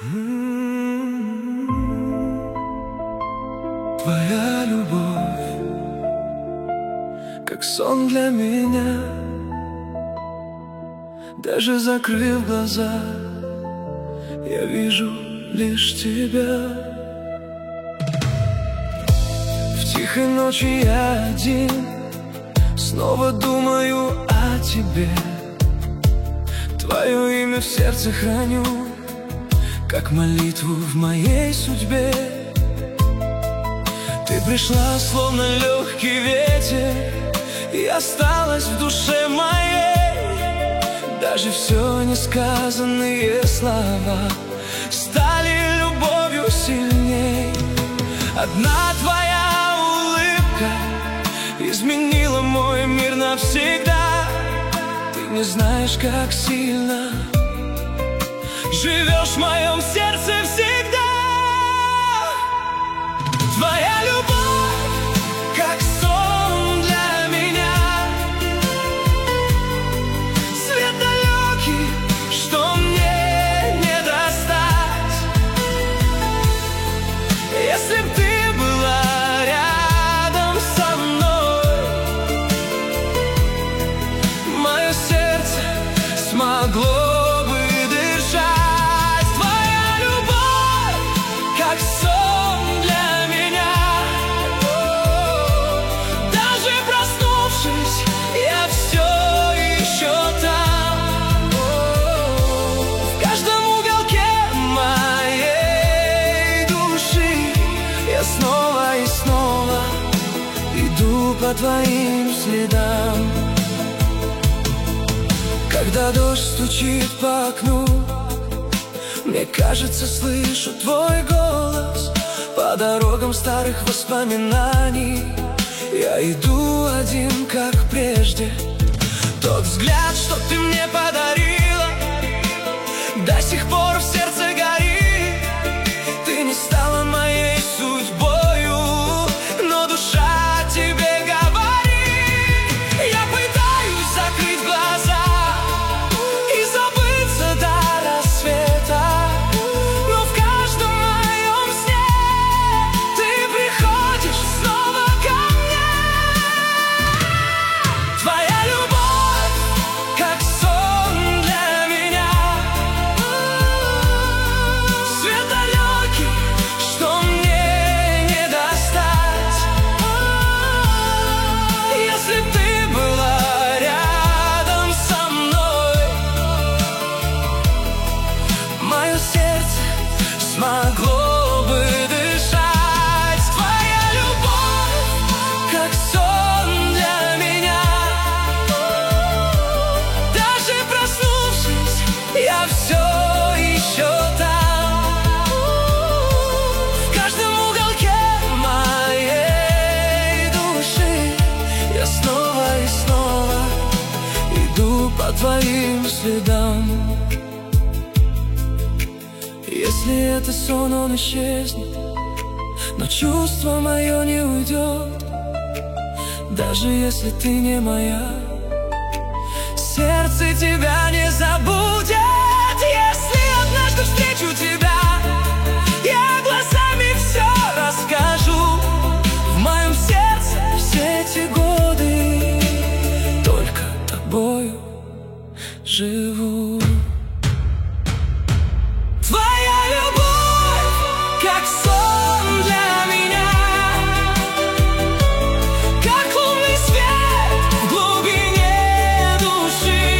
Твоя любовь, как сон для меня. Даже закрыв глаза, я вижу лишь тебя. В тихой ночи я один, снова думаю о тебе. Твое имя в сердце храню, как молитву в моей судьбе. Ты пришла, словно легкий ветер, и осталась в душе моей. Даже все несказанные слова стали любовью сильней. Одна твоя улыбка изменила мой мир навсегда. Ты не знаешь, как сильно живешь в моем сердце всегда. Твоя любовь, как сон для меня, свет далекий, что мне не достать. Если б ты была рядом со мной, мое сердце смогло бы дышать. Твоя любовь, как сон для меня. Даже проснувшись, я все еще там. В каждом уголке моей души я снова и снова иду по твоим следам. Когда дождь стучит по окну, мне кажется, слышу твой голос. По дорогам старых воспоминаний я иду один, как прежде. Тот взгляд, что ты мне подарила, до сих пор в сердце горит. Ты не стала моей судьбою, но душа тебе говорит. Я пытаюсь закрыть глаза и забыться до рассвета, но в каждом моем сне ты приходишь снова ко мне. Твоя любовь, как сон для меня, свет далекий, что мне не достать. Если б ты была рядом со мной, мое сердце смогло бы дышать. Твоя любовь, как сон для меня. Даже проснувшись, я все еще там. В каждом уголке моей души я снова и снова иду по твоим следам. Если это сон, он исчезнет, но чувство мое не уйдет. Даже если ты не моя, сердце тебя не забудет. Если однажды встречу тебя, я глазами все расскажу. В моем сердце все эти годы только тобою живу. Твоя любовь, как сон для меня, как лунный свет в глубине души.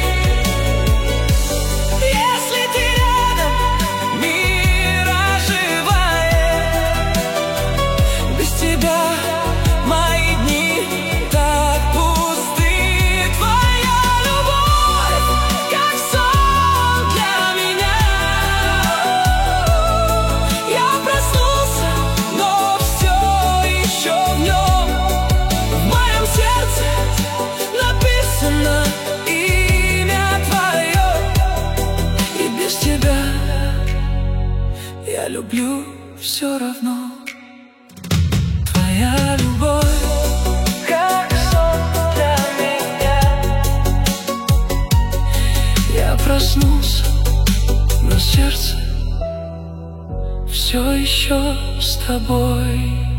Если ты рядом, мир оживает. Без тебя мои дни так пусты. Твоя любовь, как сон для меня. Я проснулся, но все еще в нем. В моем сердце написано имя твое. И без тебя я люблю все равно. Твоя любовь, как сон для меня. Я проснулся, но сердце все еще с тобой.